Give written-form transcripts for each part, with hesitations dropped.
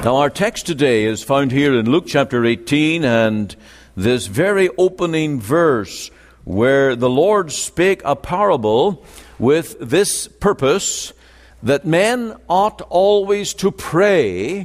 Now our text today is found here in Luke chapter 18, and this very opening verse where the Lord spake a parable with this purpose, that men ought always to pray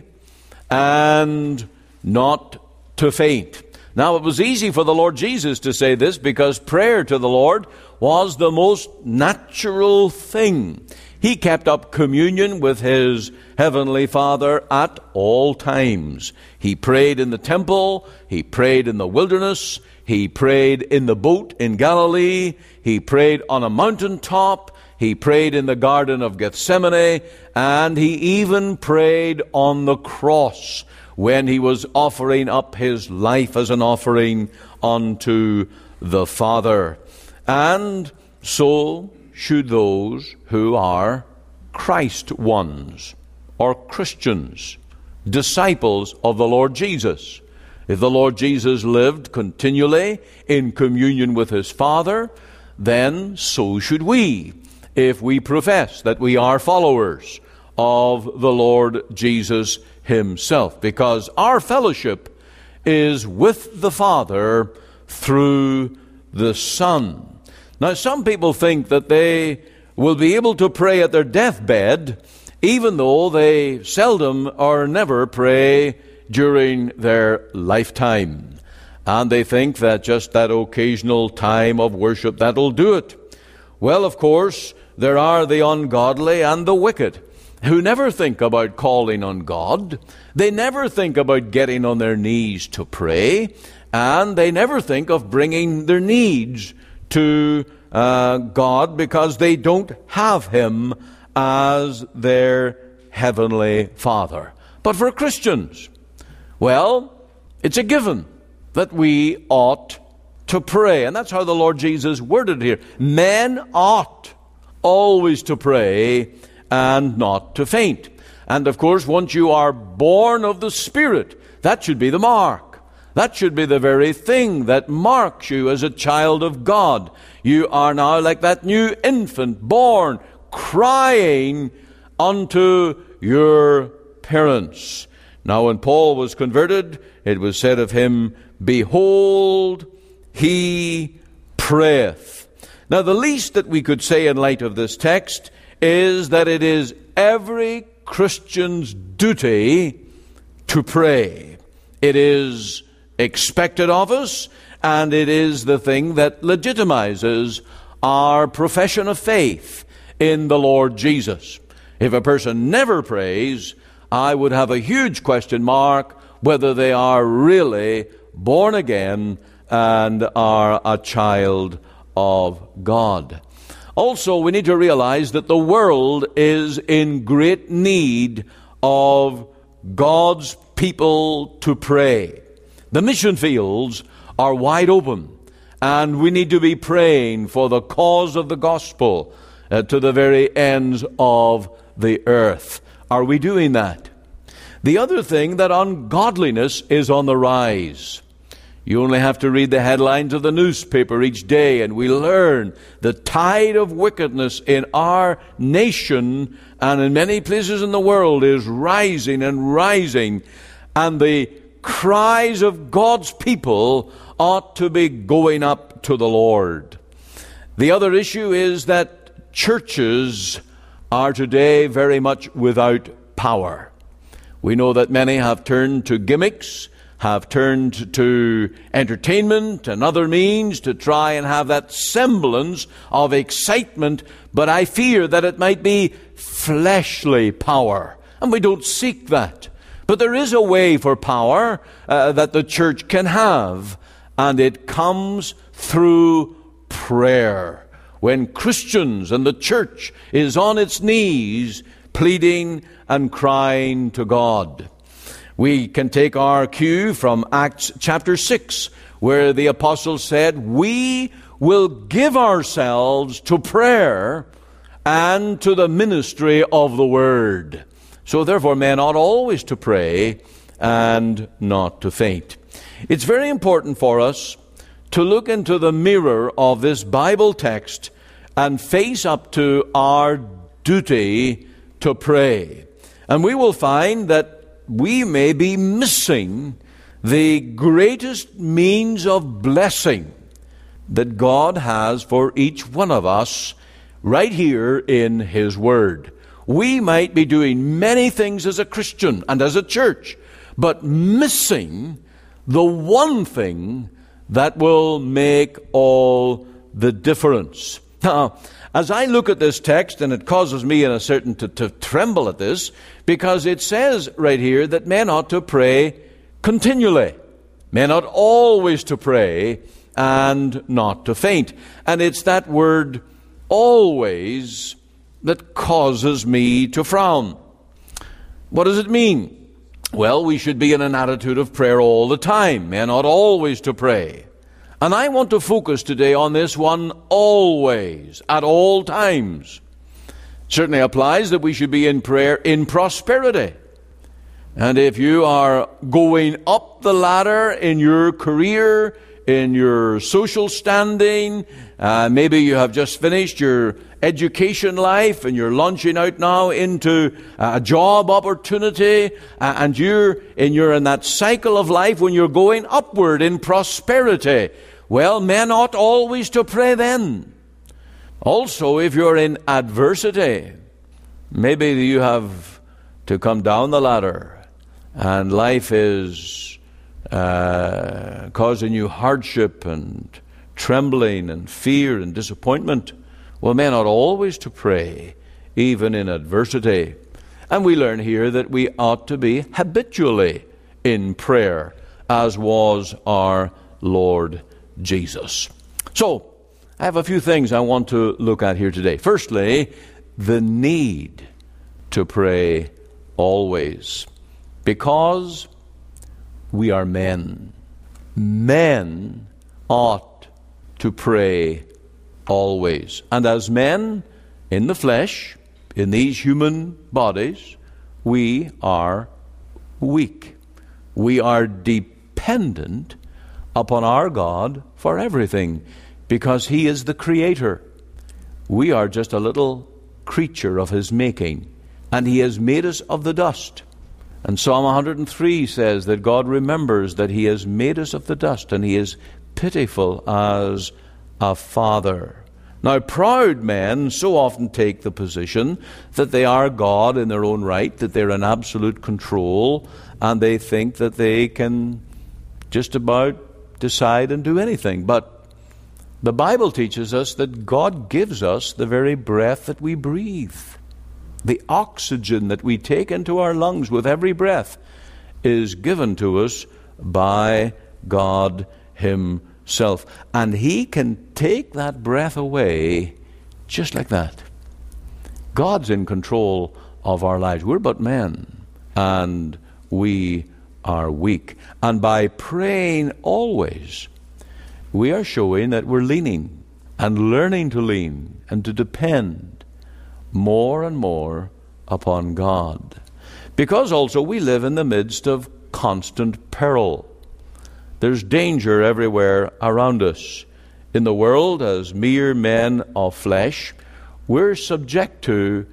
and not to faint. Now it was easy for the Lord Jesus to say this because prayer to the Lord was the most natural thing. He kept up communion with his heavenly Father at all times. He prayed in the temple, he prayed in the wilderness, he prayed in the boat in Galilee, he prayed on a mountaintop, he prayed in the Garden of Gethsemane, and he even prayed on the cross when he was offering up his life as an offering unto the Father. And so should those who are Christ ones, or Christians, disciples of the Lord Jesus. If the Lord Jesus lived continually in communion with his Father, then so should we, if we profess that we are followers of the Lord Jesus himself, because our fellowship is with the Father through the Son. Now, some people think that they will be able to pray at their deathbed, even though they seldom or never pray during their lifetime. And they think that just that occasional time of worship, that'll do it. Well, of course, there are the ungodly and the wicked who never think about calling on God. They never think about getting on their knees to pray, and they never think of bringing their needs to God because they don't have him as their heavenly Father. But for Christians, well, it's a given that we ought to pray. And that's how the Lord Jesus worded here. Men ought always to pray and not to faint. And of course, once you are born of the Spirit, that should be the mark. That should be the very thing that marks you as a child of God. You are now like that new infant born, crying unto your parents. Now, when Paul was converted, it was said of him, "Behold, he prayeth." Now, the least that we could say in light of this text is that it is every Christian's duty to pray. It is expected of us, and it is the thing that legitimizes our profession of faith in the Lord Jesus. If a person never prays, I would have a huge question mark whether they are really born again and are a child of God. Also, we need to realize that the world is in great need of God's people to pray. The mission fields are wide open, and we need to be praying for the cause of the gospel to the very ends of the earth. Are we doing that? The other thing, that ungodliness is on the rise. You only have to read the headlines of the newspaper each day, and we learn the tide of wickedness in our nation and in many places in the world is rising and rising, and the cries of God's people ought to be going up to the Lord. The other issue is that churches are today very much without power. We know that many have turned to gimmicks, have turned to entertainment and other means to try and have that semblance of excitement, but I fear that it might be fleshly power, and we don't seek that. But there is a way for power that the church can have, and it comes through prayer. When Christians and the church is on its knees pleading and crying to God. We can take our cue from Acts chapter 6, where the apostle said, "We will give ourselves to prayer and to the ministry of the word." So therefore, men ought always to pray and not to faint. It's very important for us to look into the mirror of this Bible text and face up to our duty to pray. And we will find that we may be missing the greatest means of blessing that God has for each one of us right here in His Word. We might be doing many things as a Christian and as a church, but missing the one thing that will make all the difference. Now, as I look at this text, and it causes me in a certain to tremble at this, because it says right here that men ought to pray continually. Men ought always to pray and not to faint. And it's that word always that causes me to frown. What does it mean? Well, we should be in an attitude of prayer all the time. Men ought always to pray. And I want to focus today on this one, always, at all times. Certainly applies that we should be in prayer in prosperity. And if you are going up the ladder in your career, in your social standing, maybe you have just finished your education life and you're launching out now into a job opportunity, and you're in that cycle of life when you're going upward in prosperity. Well, men ought always to pray then. Also, if you're in adversity, maybe you have to come down the ladder and life is causing you hardship and trembling and fear and disappointment. Well, men ought always to pray, even in adversity. And we learn here that we ought to be habitually in prayer, as was our Lord Jesus. So, I have a few things I want to look at here today. Firstly, the need to pray always, because we are men. Men ought to pray always. And as men in the flesh, in these human bodies, we are weak. We are dependent upon our God for everything, because He is the Creator. We are just a little creature of His making, and He has made us of the dust. And Psalm 103 says that God remembers that He has made us of the dust, and He is pitiful as a father. Now, proud men so often take the position that they are God in their own right, that they're in absolute control, and they think that they can just about decide and do anything. But the Bible teaches us that God gives us the very breath that we breathe. The oxygen that we take into our lungs with every breath is given to us by God Himself. And He can take that breath away just like that. God's in control of our lives. We're but men, and we are weak. And by praying always, we are showing that we're leaning and learning to lean and to depend more and more upon God. Because also we live in the midst of constant peril. There's danger everywhere around us. In the world, as mere men of flesh, we're subject to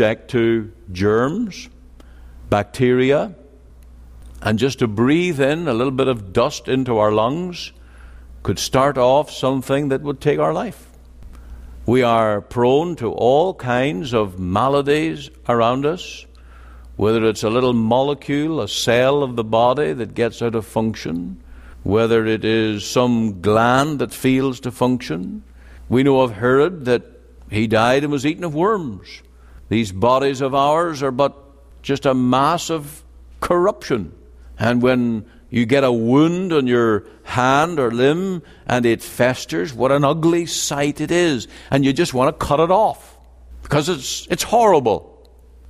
germs, bacteria, and just to breathe in a little bit of dust into our lungs could start off something that would take our life. We are prone to all kinds of maladies around us, whether it's a little molecule, a cell of the body that gets out of function, whether it is some gland that fails to function. We know of Herod that he died and was eaten of worms. These bodies of ours are but just a mass of corruption. And when you get a wound on your hand or limb and it festers, what an ugly sight it is. And you just want to cut it off because it's horrible.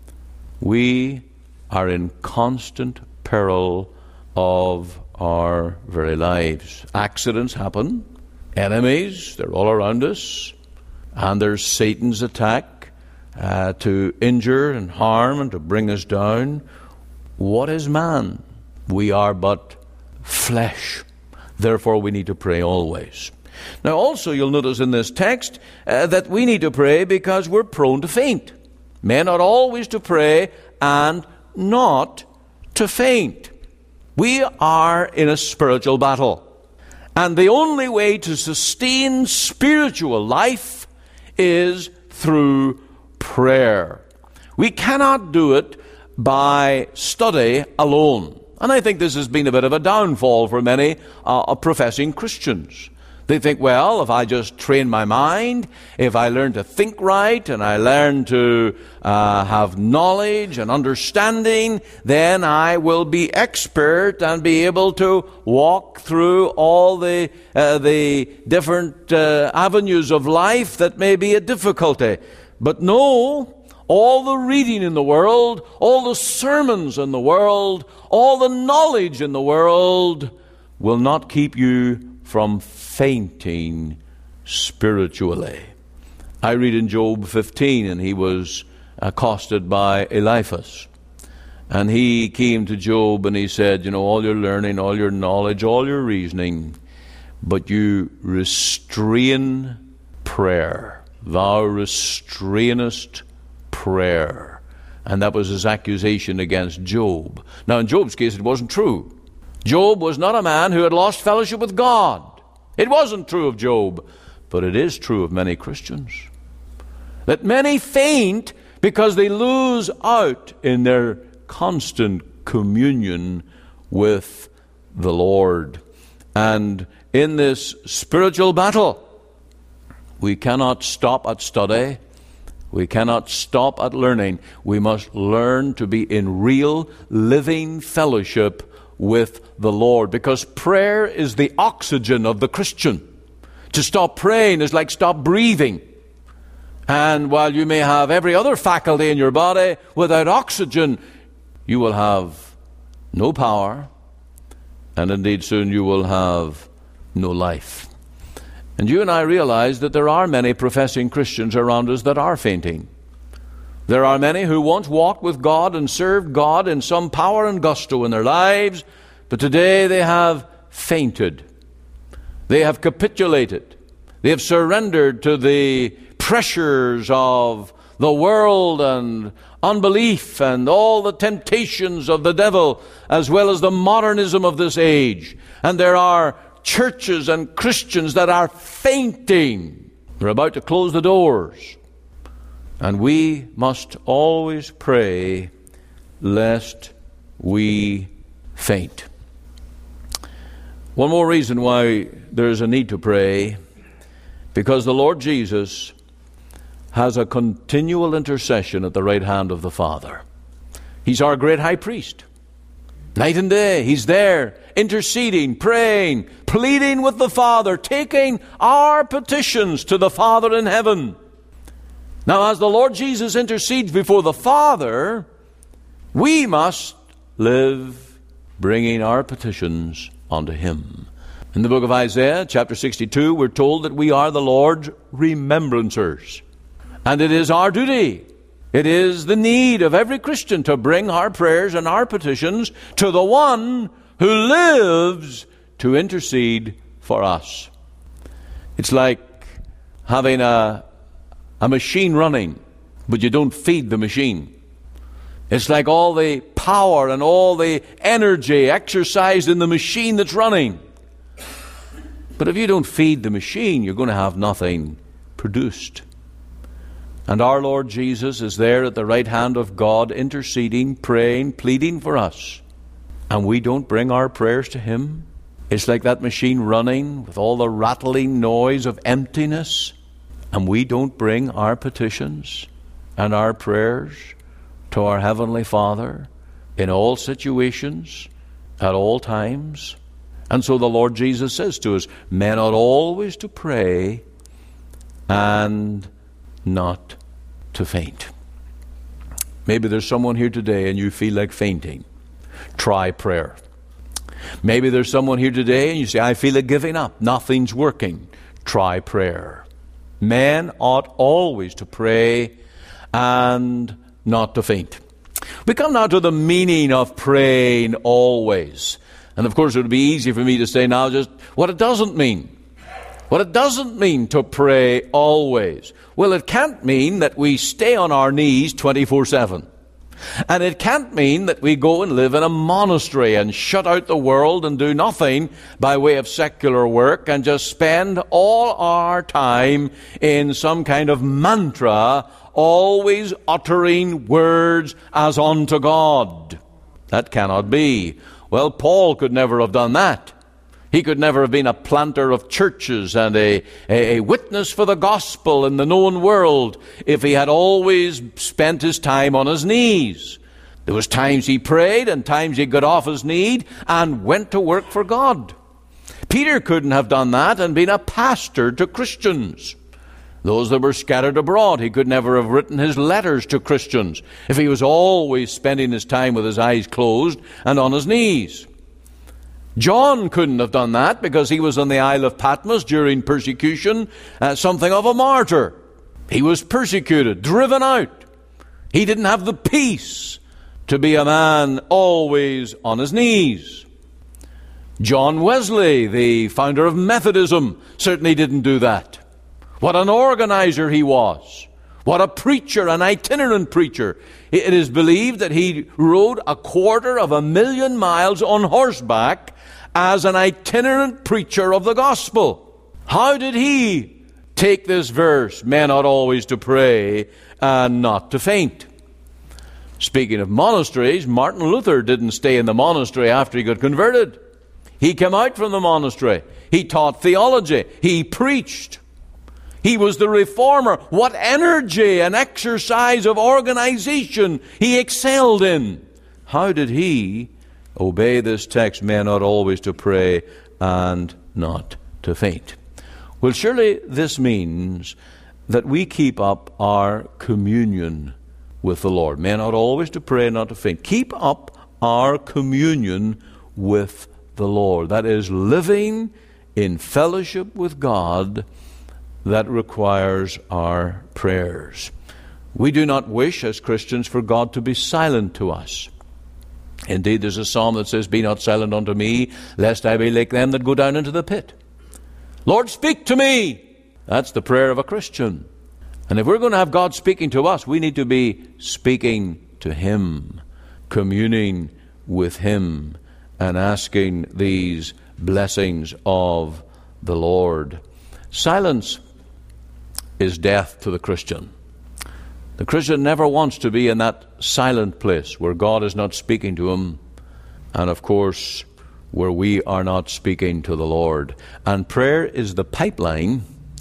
We are in constant peril of our very lives. Accidents happen. Enemies, they're all around us. And there's Satan's attack to injure and harm and to bring us down. What is man? We are but flesh. Therefore, we need to pray always. Now, also, you'll notice in this text that we need to pray because we're prone to faint. Men ought always to pray and not to faint. We are in a spiritual battle. And the only way to sustain spiritual life is through prayer. We cannot do it by study alone. And I think this has been a bit of a downfall for many professing Christians. They think, well, if I just train my mind, if I learn to think right, and I learn to have knowledge and understanding, then I will be expert and be able to walk through all the different avenues of life that may be a difficulty. But no, all the reading in the world, all the sermons in the world, all the knowledge in the world will not keep you from fainting spiritually. I read in Job 15, and he was accosted by Eliphaz. And he came to Job and he said, you know, all your learning, all your knowledge, all your reasoning, but you restrain prayer. Thou restrainest prayer. And that was his accusation against Job. Now in Job's case it wasn't true. Job was not a man who had lost fellowship with God. It wasn't true of Job, but it is true of many Christians. That many faint because they lose out in their constant communion with the Lord. And in this spiritual battle, we cannot stop at study. We cannot stop at learning. We must learn to be in real, living fellowship with the Lord, because prayer is the oxygen of the Christian. To stop praying is like stop breathing. And while you may have every other faculty in your body, without oxygen, you will have no power, and indeed soon you will have no life. And you and I realize that there are many professing Christians around us that are fainting. There are many who once walked with God and served God in some power and gusto in their lives, but today they have fainted. They have capitulated. They have surrendered to the pressures of the world and unbelief and all the temptations of the devil, as well as the modernism of this age. And there are churches and Christians that are fainting. They're about to close the doors. And we must always pray lest we faint. One more reason why there is a need to pray, because the Lord Jesus has a continual intercession at the right hand of the Father. He's our great high priest. Night and day, He's there, interceding, praying, pleading with the Father, taking our petitions to the Father in heaven. Now, as the Lord Jesus intercedes before the Father, we must live bringing our petitions unto Him. In the book of Isaiah, chapter 62, we're told that we are the Lord's remembrancers. And it is our duty, it is the need of every Christian to bring our prayers and our petitions to the one who lives to intercede for us. It's like having a machine running, but you don't feed the machine. It's like all the power and all the energy exercised in the machine that's running. But if you don't feed the machine, you're going to have nothing produced. And our Lord Jesus is there at the right hand of God, interceding, praying, pleading for us. And we don't bring our prayers to Him. It's like that machine running with all the rattling noise of emptiness. And we don't bring our petitions and our prayers to our Heavenly Father in all situations, at all times. And so the Lord Jesus says to us, men ought always to pray and not to faint. Maybe there's someone here today and you feel like fainting. Try prayer. Maybe there's someone here today and you say, I feel like giving up. Nothing's working. Try prayer. Men ought always to pray and not to faint. We come now to the meaning of praying always. And of course it would be easy for me to say now just what it doesn't mean. What it doesn't mean to pray always. Well, it can't mean that we stay on our knees 24/7. And it can't mean that we go and live in a monastery and shut out the world and do nothing by way of secular work and just spend all our time in some kind of mantra, always uttering words as unto God. That cannot be. Well, Paul could never have done that. He could never have been a planter of churches and a witness for the gospel in the known world if he had always spent his time on his knees. There was times he prayed and times he got off his knee and went to work for God. Peter couldn't have done that and been a pastor to Christians. Those that were scattered abroad, he could never have written his letters to Christians if he was always spending his time with his eyes closed and on his knees. John couldn't have done that because he was on the Isle of Patmos during persecution, something of a martyr. He was persecuted, driven out. He didn't have the peace to be a man always on his knees. John Wesley, the founder of Methodism, certainly didn't do that. What an organizer he was. What a preacher, an itinerant preacher. It is believed that he rode 250,000 miles on horseback as an itinerant preacher of the gospel. How did he take this verse, men ought always to pray and not to faint? Speaking of monasteries, Martin Luther didn't stay in the monastery after he got converted. He came out from the monastery. He taught theology. He preached. He was the reformer. What energy and exercise of organization he excelled in. How did he obey this text, men ought always to pray and not to faint? Well, surely this means that we keep up our communion with the Lord. Men ought always to pray and not to faint. Keep up our communion with the Lord. That is, living in fellowship with God that requires our prayers. We do not wish as Christians for God to be silent to us. Indeed, there's a psalm that says, "Be not silent unto me, lest I be like them that go down into the pit." Lord, speak to me. That's the prayer of a Christian. And if we're going to have God speaking to us, we need to be speaking to Him, communing with Him, and asking these blessings of the Lord. Silence is death to the Christian. The Christian never wants to be in that silent place where God is not speaking to him, and of course, where we are not speaking to the Lord. And prayer is the pipeline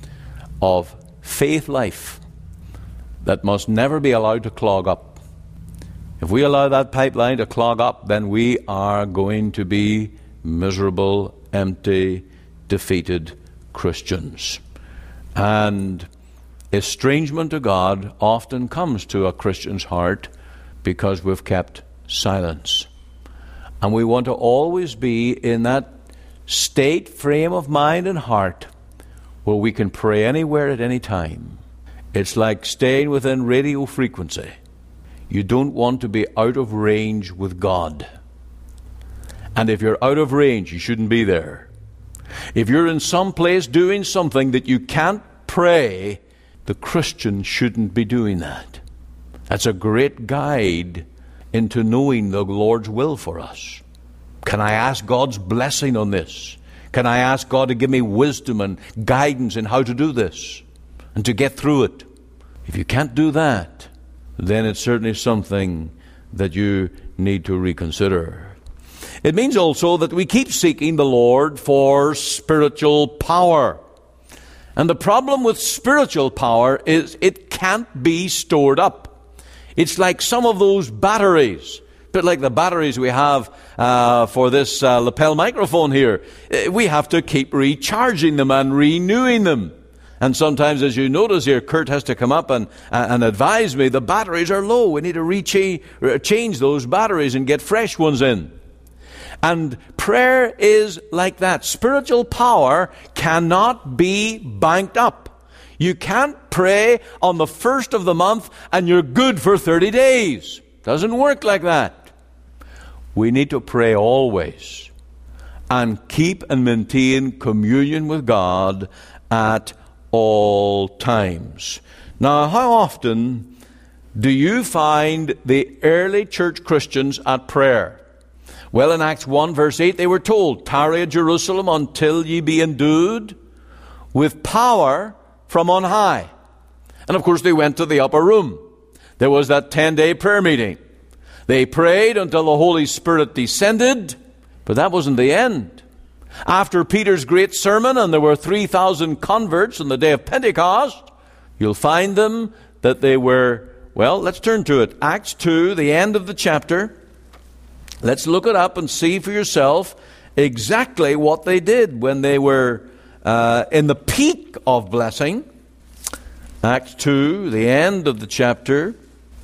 of faith life that must never be allowed to clog up. If we allow that pipeline to clog up, then we are going to be miserable, empty, defeated Christians. And estrangement to God often comes to a Christian's heart because we've kept silence. And we want to always be in that state, frame of mind and heart where we can pray anywhere at any time. It's like staying within radio frequency. You don't want to be out of range with God. And if you're out of range, you shouldn't be there. If you're in some place doing something that you can't pray, the Christian shouldn't be doing that. That's a great guide into knowing the Lord's will for us. Can I ask God's blessing on this? Can I ask God to give me wisdom and guidance in how to do this and to get through it? If you can't do that, then it's certainly something that you need to reconsider. It means also that we keep seeking the Lord for spiritual power. And the problem with spiritual power is it can't be stored up. It's like some of those batteries, a bit like the batteries we have for this lapel microphone here. We have to keep recharging them and renewing them. And sometimes, as you notice here, Kurt has to come up and advise me, the batteries are low. We need to change those batteries and get fresh ones in. And prayer is like that. Spiritual power cannot be banked up. You can't pray on the 1st of the month and you're good for 30 days. Doesn't work like that. We need to pray always and keep and maintain communion with God at all times. Now, how often do you find the early church Christians at prayer? Well, in Acts 1 verse 8 they were told, tarry at Jerusalem until ye be endued with power from on high. And of course they went to the upper room. There was that 10-day prayer meeting. They prayed until the Holy Spirit descended, but that wasn't the end. After Peter's great sermon, and there were 3,000 converts on the day of Pentecost, you'll find them that they were, well, let's turn to it. Acts 2, the end of the chapter. Let's look it up and see for yourself exactly what they did when they were in the peak of blessing. Acts 2, the end of the chapter.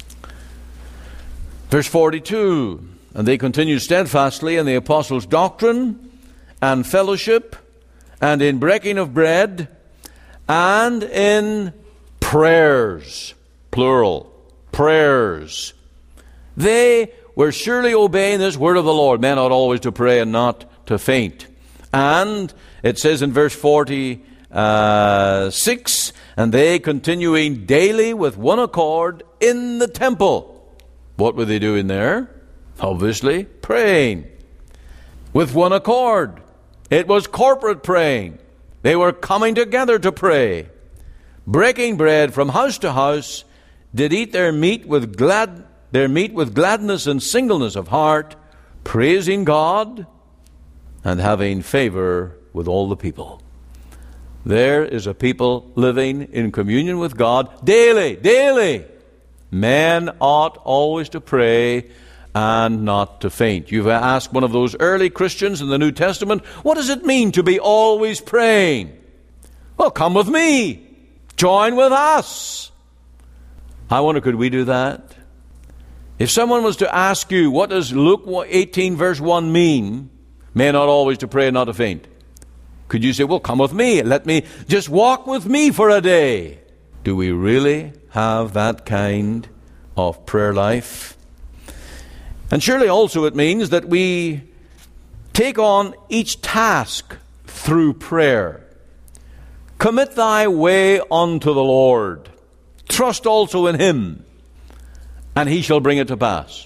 Verse 42, and they continued steadfastly in the apostles' doctrine and fellowship, and in breaking of bread, and in prayers, plural, prayers. They were surely obeying this word of the Lord. Men ought always to pray and not to faint. And it says in verse 46, and they continuing daily with one accord in the temple. What were they doing there? Obviously, praying. With one accord. It was corporate praying. They were coming together to pray. Breaking bread from house to house, did eat their meat with gladness and singleness of heart, praising God and having favor with all the people. There is a people living in communion with God daily, daily. Men ought always to pray and not to faint. You've asked one of those early Christians in the New Testament, what does it mean to be always praying? Well, come with me. Join with us. I wonder, could we do that? If someone was to ask you, what does Luke 18 verse 1 mean? Men ought always to pray and not to faint. Could you say, well, come with me. Let me just walk with me for a day. Do we really have that kind of prayer life? And surely also it means that we take on each task through prayer. Commit thy way unto the Lord. Trust also in him, and he shall bring it to pass.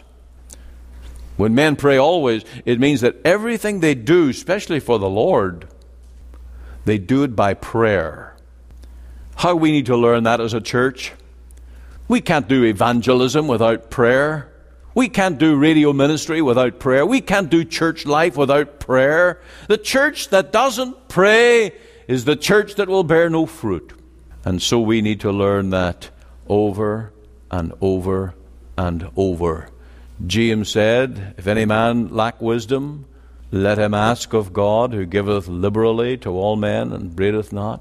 When men pray always, it means that everything they do, especially for the Lord, they do it by prayer. How we need to learn that as a church. We can't do evangelism without prayer. We can't do radio ministry without prayer. We can't do church life without prayer. The church that doesn't pray is the church that will bear no fruit. And so we need to learn that over and over and over. James said, if any man lack wisdom, let him ask of God, who giveth liberally to all men and upbraideth not.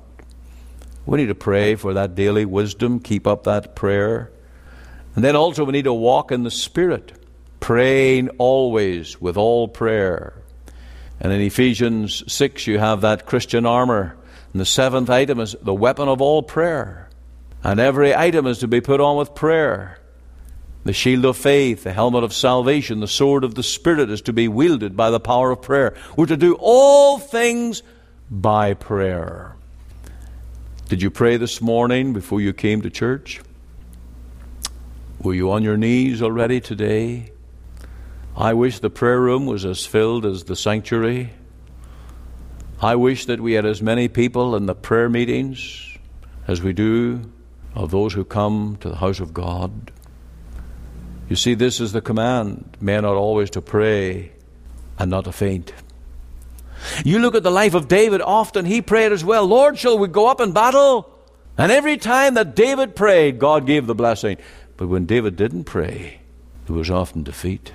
We need to pray for that daily wisdom, keep up that prayer. And then also we need to walk in the Spirit, praying always with all prayer. And in Ephesians 6 you have that Christian armor. And the seventh item is the weapon of all prayer. And every item is to be put on with prayer. The shield of faith, the helmet of salvation, the sword of the Spirit is to be wielded by the power of prayer. We're to do all things by prayer. Did you pray this morning before you came to church? Were you on your knees already today? I wish the prayer room was as filled as the sanctuary. I wish that we had as many people in the prayer meetings as we do of those who come to the house of God. You see, this is the command. Men ought always to pray and not to faint. You look at the life of David, often he prayed as well. Lord, shall we go up in battle? And every time that David prayed, God gave the blessing. But when David didn't pray, there was often defeat.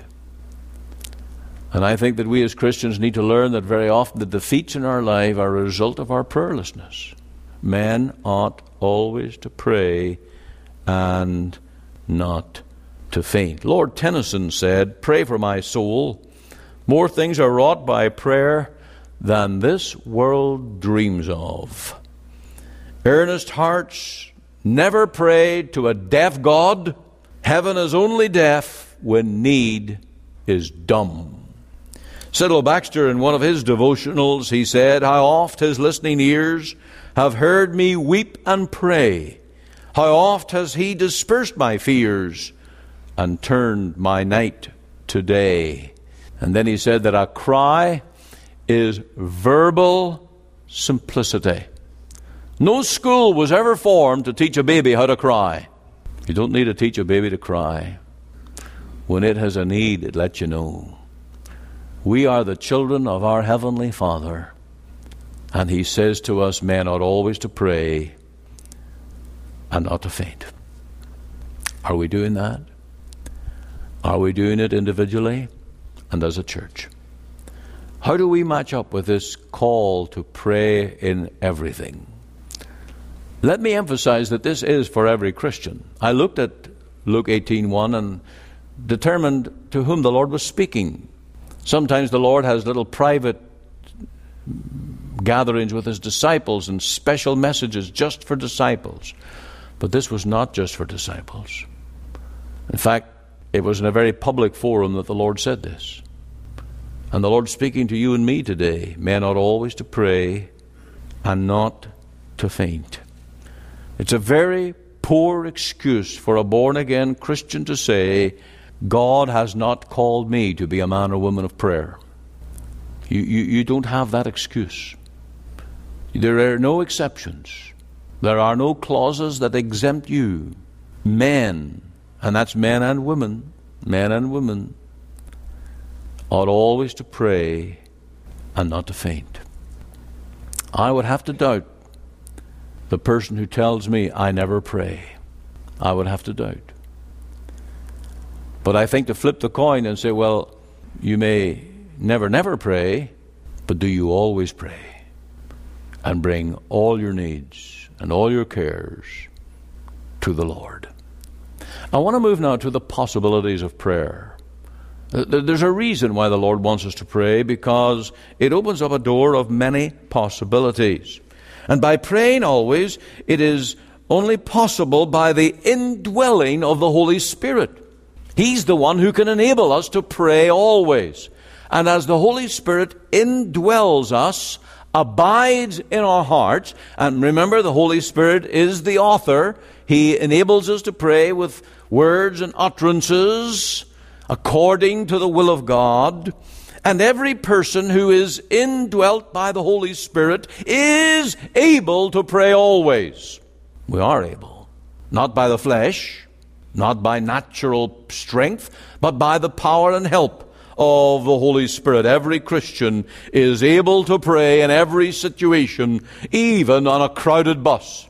And I think that we as Christians need to learn that very often the defeats in our life are a result of our prayerlessness. Men ought always to pray and not to faint. Lord Tennyson said, pray for my soul. More things are wrought by prayer than this world dreams of. Earnest hearts never prayed to a deaf God. Heaven is only deaf when need is dumb. Cyril Baxter, in one of his devotionals, he said, how oft his listening ears have heard me weep and pray. How oft has he dispersed my fears and turned my night to day. And then he said that a cry is verbal simplicity. No school was ever formed to teach a baby how to cry. You don't need to teach a baby to cry. When it has a need, it lets you know. We are the children of our Heavenly Father. And he says to us, men ought always to pray and not to faint. Are we doing that? Are we doing it individually and as a church? How do we match up with this call to pray in everything? Let me emphasize that this is for every Christian. I looked at Luke 18:1 and determined to whom the Lord was speaking. Sometimes the Lord has little private gatherings with his disciples and special messages just for disciples. But this was not just for disciples. In fact, it was in a very public forum that the Lord said this. And the Lord's speaking to you and me today. Men ought always to pray and not to faint. It's a very poor excuse for a born-again Christian to say, God has not called me to be a man or woman of prayer. You don't have that excuse. There are no exceptions. There are no clauses that exempt you. Men, and that's men and women, ought always to pray and not to faint. I would have to doubt the person who tells me I never pray. I would have to doubt. But I think to flip the coin and say, well, you may never pray, but do you always pray? And bring all your needs and all your cares to the Lord. I want to move now to the possibilities of prayer. There's a reason why the Lord wants us to pray, because it opens up a door of many possibilities. And by praying always, it is only possible by the indwelling of the Holy Spirit. He's the one who can enable us to pray always. And as the Holy Spirit indwells us, abides in our hearts, and remember, the Holy Spirit is the author. He enables us to pray with words and utterances according to the will of God. And every person who is indwelt by the Holy Spirit is able to pray always. We are able. Not by the flesh, not by natural strength, but by the power and help of the Holy Spirit. Every Christian is able to pray in every situation, even on a crowded bus.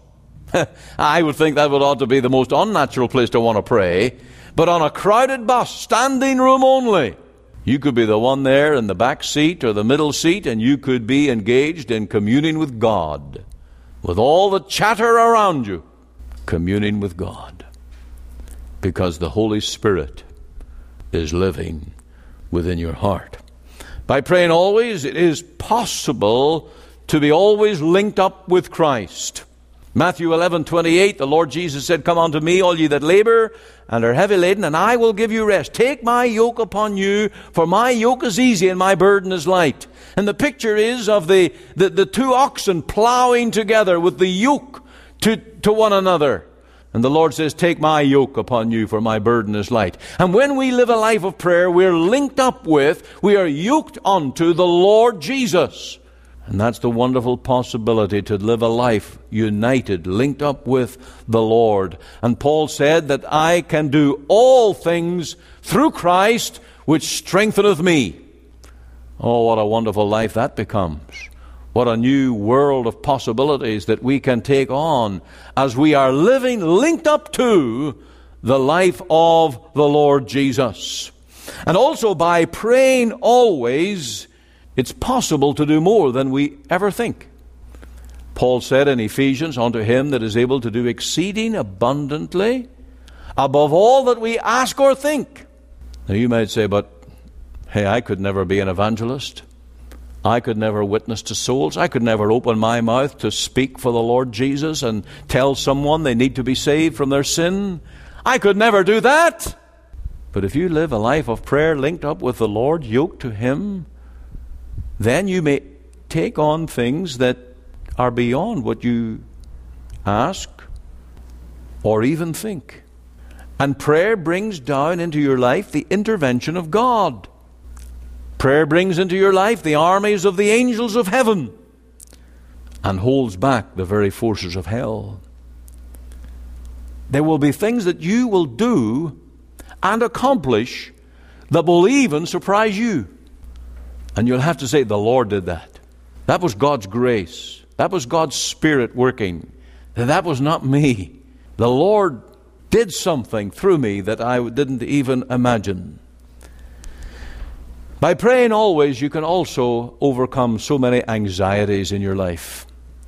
I would think that would ought to be the most unnatural place to want to pray. But on a crowded bus, standing room only, you could be the one there in the back seat or the middle seat, and you could be engaged in communing with God. With all the chatter around you, communing with God. Because the Holy Spirit is living within your heart. By praying always, it is possible to be always linked up with Christ. Matthew 11:28, the Lord Jesus said, "Come unto me, all ye that labor and are heavy laden, and I will give you rest. Take my yoke upon you, for my yoke is easy and my burden is light." And the picture is of the two oxen plowing together with the yoke to one another. And the Lord says, "Take my yoke upon you, for my burden is light." And when we live a life of prayer, we're linked up with, we are yoked unto the Lord Jesus. And that's the wonderful possibility, to live a life united, linked up with the Lord. And Paul said that I can do all things through Christ, which strengtheneth me. Oh, what a wonderful life that becomes. What a new world of possibilities that we can take on as we are living linked up to the life of the Lord Jesus. And also by praying always, it's possible to do more than we ever think. Paul said in Ephesians, "Unto him that is able to do exceeding abundantly, above all that we ask or think." Now you might say, but hey, I could never be an evangelist. I could never witness to souls. I could never open my mouth to speak for the Lord Jesus and tell someone they need to be saved from their sin. I could never do that. But if you live a life of prayer linked up with the Lord, yoked to him, then you may take on things that are beyond what you ask or even think. And prayer brings down into your life the intervention of God. Prayer brings into your life the armies of the angels of heaven and holds back the very forces of hell. There will be things that you will do and accomplish that will even surprise you. And you'll have to say, the Lord did that. That was God's grace. That was God's Spirit working. That was not me. The Lord did something through me that I didn't even imagine. By praying always, you can also overcome so many anxieties in your life.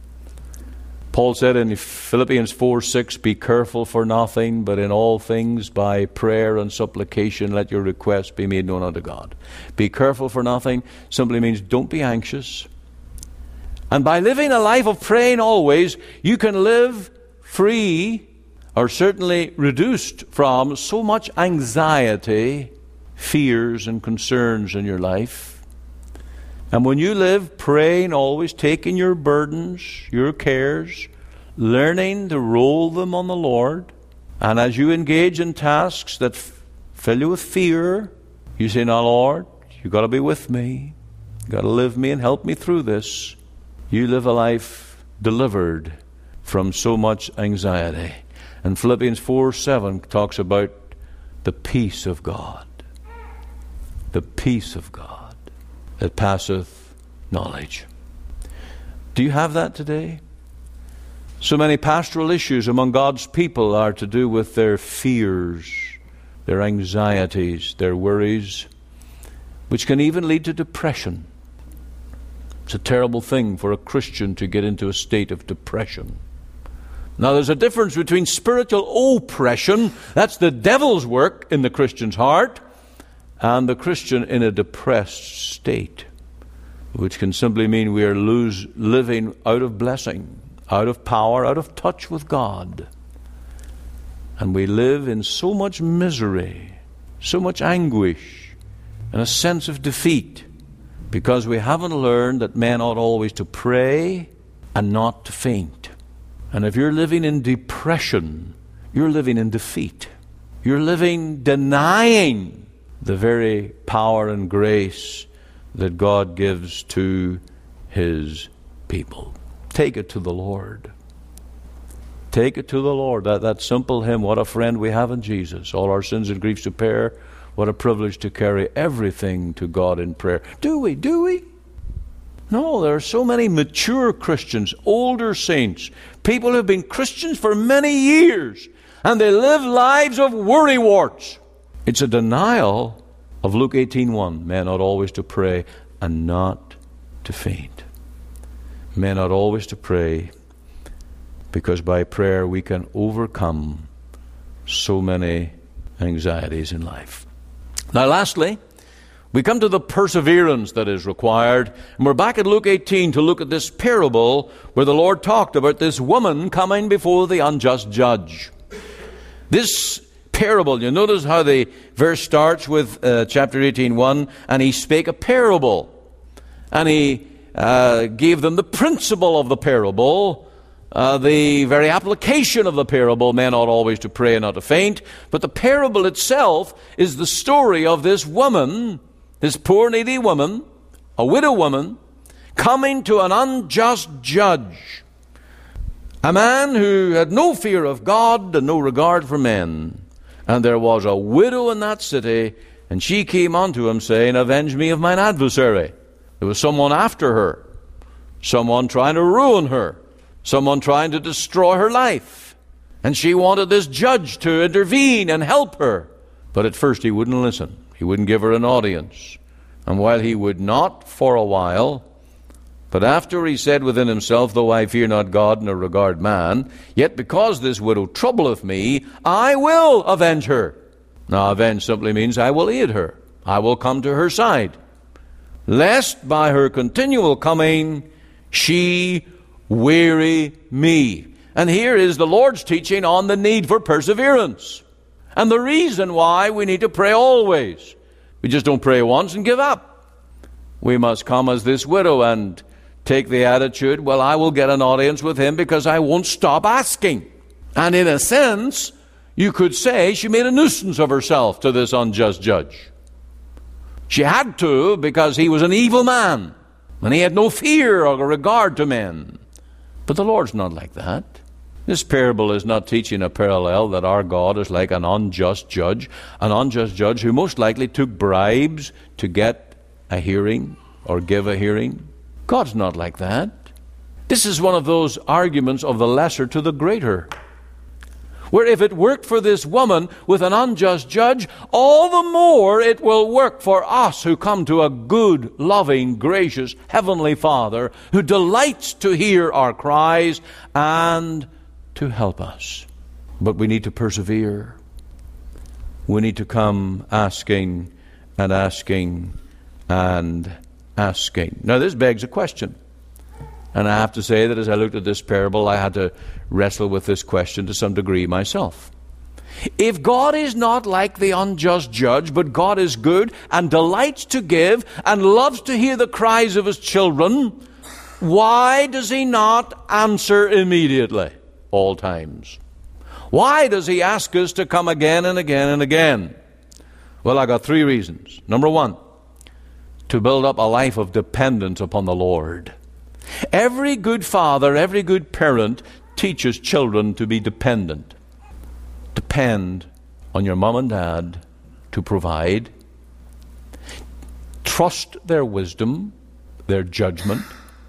Paul said in Philippians 4:6, be careful for nothing, but in all things by prayer and supplication let your requests be made known unto God. Be careful for nothing simply means don't be anxious. And by living a life of praying always, you can live free, or certainly reduced from, so much anxiety, fears and concerns in your life. And when you live praying always, taking your burdens, your cares, learning to roll them on the Lord, and as you engage in tasks that fill you with fear, you say, now Lord, you've got to be with me. You've got to live me and help me through this. You live a life delivered from so much anxiety. And Philippians 4:7 talks about the peace of God. The peace of God that passeth knowledge. Do you have that today? So many pastoral issues among God's people are to do with their fears, their anxieties, their worries, which can even lead to depression. It's a terrible thing for a Christian to get into a state of depression. Now, there's a difference between spiritual oppression, that's the devil's work in the Christian's heart, and the Christian in a depressed state, which can simply mean we are living out of blessing, out of power, out of touch with God. And we live in so much misery, so much anguish, and a sense of defeat, because we haven't learned that men ought always to pray and not to faint. And if you're living in depression, you're living in defeat. You're living denying the very power and grace that God gives to His people. Take it to the Lord. Take it to the Lord. That simple hymn, what a friend we have in Jesus. All our sins and griefs to bear. What a privilege to carry everything to God in prayer. Do we? Do we? No, there are so many mature Christians, older saints, people who have been Christians for many years, and they live lives of worrywarts. It's a denial of Luke 18:1. Men ought always to pray and not to faint. Men ought always to pray, because by prayer we can overcome so many anxieties in life. Now, lastly, we come to the perseverance that is required. And we're back at Luke 18 to look at this parable where the Lord talked about this woman coming before the unjust judge. This parable, you notice how the verse starts with chapter 18:1, and he spake a parable. And he gave them the principle of the parable, the very application of the parable. Men ought always to pray and not to faint. But the parable itself is the story of this woman, this poor needy woman, a widow woman, coming to an unjust judge. A man who had no fear of God and no regard for men. And there was a widow in that city, and she came unto him, saying, avenge me of mine adversary. There was someone after her, someone trying to ruin her, someone trying to destroy her life. And she wanted this judge to intervene and help her. But at first he wouldn't listen. He wouldn't give her an audience. And while he would not for a while, but after he said within himself, though I fear not God nor regard man, yet because this widow troubleth me, I will avenge her. Now, avenge simply means I will aid her. I will come to her side, lest by her continual coming she weary me. And here is the Lord's teaching on the need for perseverance, and the reason why we need to pray always. We just don't pray once and give up. We must come as this widow and take the attitude, well, I will get an audience with him because I won't stop asking. And in a sense, you could say she made a nuisance of herself to this unjust judge. She had to, because he was an evil man, and he had no fear or regard to men. But the Lord's not like that. This parable is not teaching a parallel that our God is like an unjust judge who most likely took bribes to get a hearing or give a hearing. God's not like that. This is one of those arguments of the lesser to the greater, where if it worked for this woman with an unjust judge, all the more it will work for us who come to a good, loving, gracious, heavenly Father who delights to hear our cries and to help us. But we need to persevere. We need to come asking and asking and asking. Now this begs a question. And I have to say that as I looked at this parable, I had to wrestle with this question to some degree myself. If God is not like the unjust judge, but God is good and delights to give and loves to hear the cries of his children, why does he not answer immediately, all times? Why does he ask us to come again and again and again? Well, I got 3 reasons. Number 1, to build up a life of dependence upon the Lord. Every good father, every good parent teaches children to be dependent. Depend on your mom and dad to provide. Trust their wisdom, their judgment,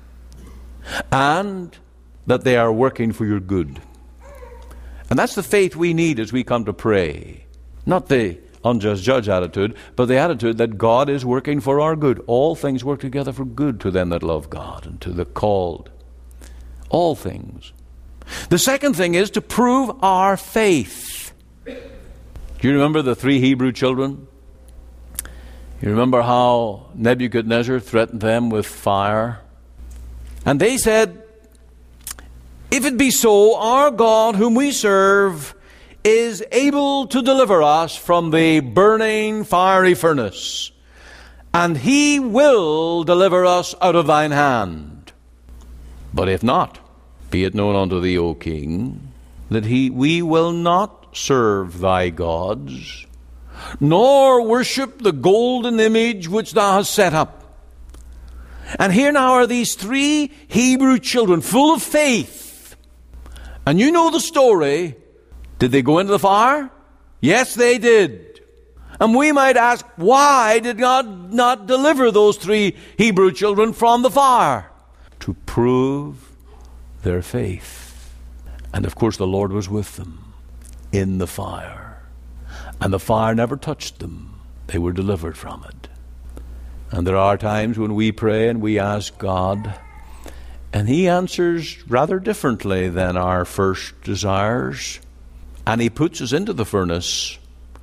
and that they are working for your good. And that's the faith we need as we come to pray. Not the unjust judge attitude, but the attitude that God is working for our good. All things work together for good to them that love God and to the called. All things. The second thing is to prove our faith. Do you remember the 3 Hebrew children? You remember how Nebuchadnezzar threatened them with fire? And they said, "If it be so, our God whom we serve is able to deliver us from the burning fiery furnace, and he will deliver us out of thine hand. But if not, be it known unto thee, O king, that we will not serve thy gods, nor worship the golden image which thou hast set up." And here now are these 3 Hebrew children full of faith. And you know the story. Did they go into the fire? Yes, they did. And we might ask, why did God not deliver those 3 Hebrew children from the fire? To prove their faith. And of course the Lord was with them in the fire. And the fire never touched them. They were delivered from it. And there are times when we pray and we ask God, and he answers rather differently than our first desires. And he puts us into the furnace,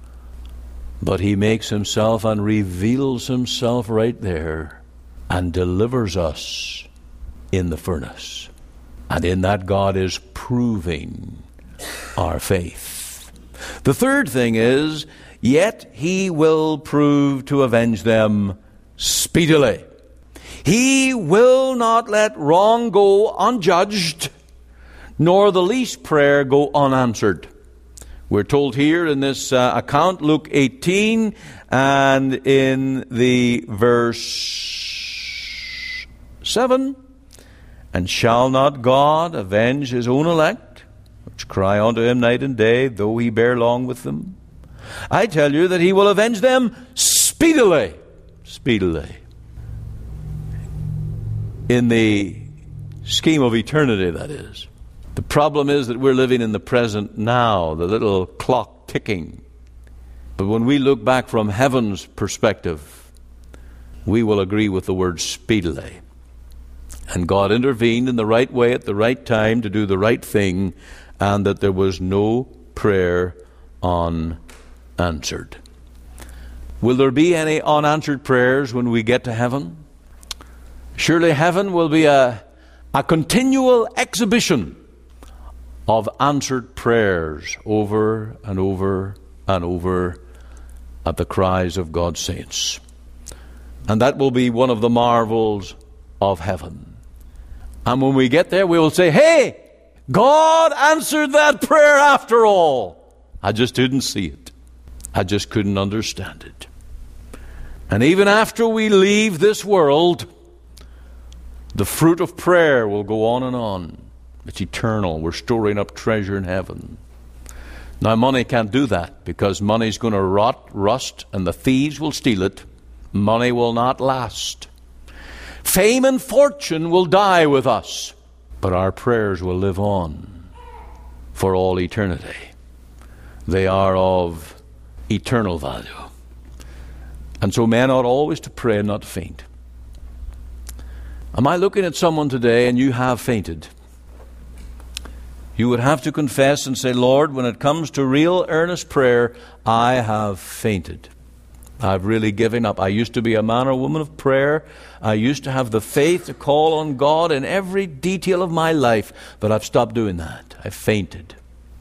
but he makes himself and reveals himself right there and delivers us in the furnace. And in that, God is proving our faith. The third thing is, yet he will prove to avenge them speedily. He will not let wrong go unjudged, nor the least prayer go unanswered. We're told here in this account, Luke 18, and in the verse 7, "And shall not God avenge his own elect, which cry unto him night and day, though he bear long with them? I tell you that he will avenge them speedily." Speedily. In the scheme of eternity, that is. The problem is that we're living in the present now, the little clock ticking. But when we look back from heaven's perspective, we will agree with the word speedily. And God intervened in the right way at the right time to do the right thing, and that there was no prayer unanswered. Will there be any unanswered prayers when we get to heaven? Surely heaven will be a continual exhibition of answered prayers over and over and over at the cries of God's saints. And that will be one of the marvels of heaven. And when we get there, we will say, "Hey, God answered that prayer after all. I just didn't see it. I just couldn't understand it. And even after we leave this world, the fruit of prayer will go on and on. It's eternal. We're storing up treasure in heaven. Now, money can't do that because money's going to rot, rust, and the thieves will steal it. Money will not last. Fame and fortune will die with us, but our prayers will live on for all eternity. They are of eternal value. And so men ought always to pray and not to faint. Am I looking at someone today and you have fainted? You would have to confess and say, Lord, when it comes to real earnest prayer, I have fainted. I've really given up. I used to be a man or woman of prayer. I used to have the faith to call on God in every detail of my life, but I've stopped doing that. I've fainted.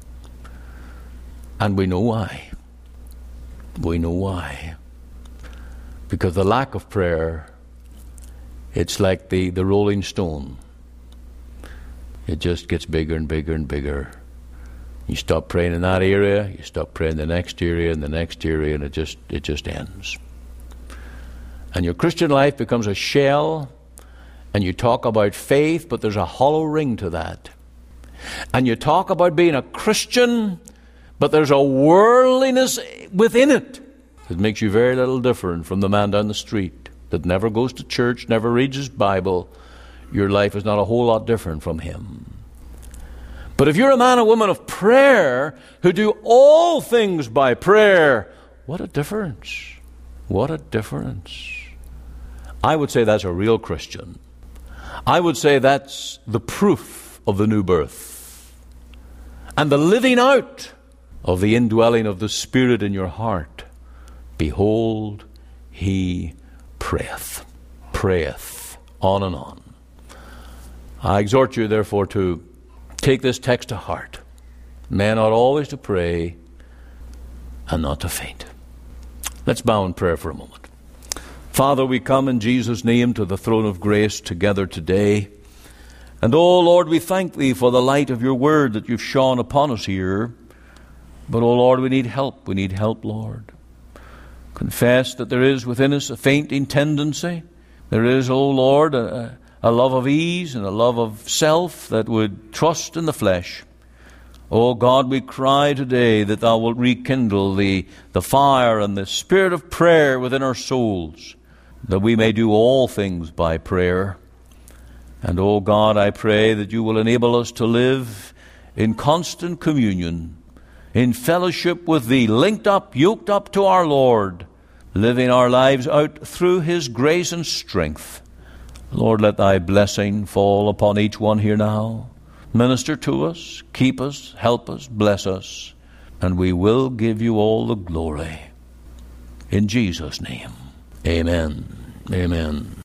And we know why. We know why. Because the lack of prayer, it's like the rolling stone. It just gets bigger and bigger and bigger. You stop praying in that area, you stop praying in the next area and the next area, and it just ends. And your Christian life becomes a shell, and you talk about faith, but there's a hollow ring to that. And you talk about being a Christian, but there's a worldliness within it that makes you very little different from the man down the street that never goes to church, never reads his Bible. Your life is not a whole lot different from him. But if you're a man or woman of prayer who do all things by prayer, what a difference. What a difference. I would say that's a real Christian. I would say that's the proof of the new birth and the living out of the indwelling of the Spirit in your heart. Behold, he prayeth, on and on. I exhort you, therefore, to take this text to heart. Men ought always to pray and not to faint. Let's bow in prayer for a moment. Father, we come in Jesus' name to the throne of grace together today. And, oh Lord, we thank Thee for the light of Your word that You've shone upon us here. But, oh Lord, we need help. We need help, Lord. Confess that there is within us a fainting tendency. There is, oh Lord, a love of ease and a love of self that would trust in the flesh. Oh God, we cry today that Thou wilt rekindle the fire and the spirit of prayer within our souls, that we may do all things by prayer. And oh God, I pray that You will enable us to live in constant communion, in fellowship with Thee, linked up, yoked up to our Lord, living our lives out through His grace and strength. Lord, let Thy blessing fall upon each one here now. Minister to us, keep us, help us, bless us, and we will give You all the glory. In Jesus' name, amen. Amen.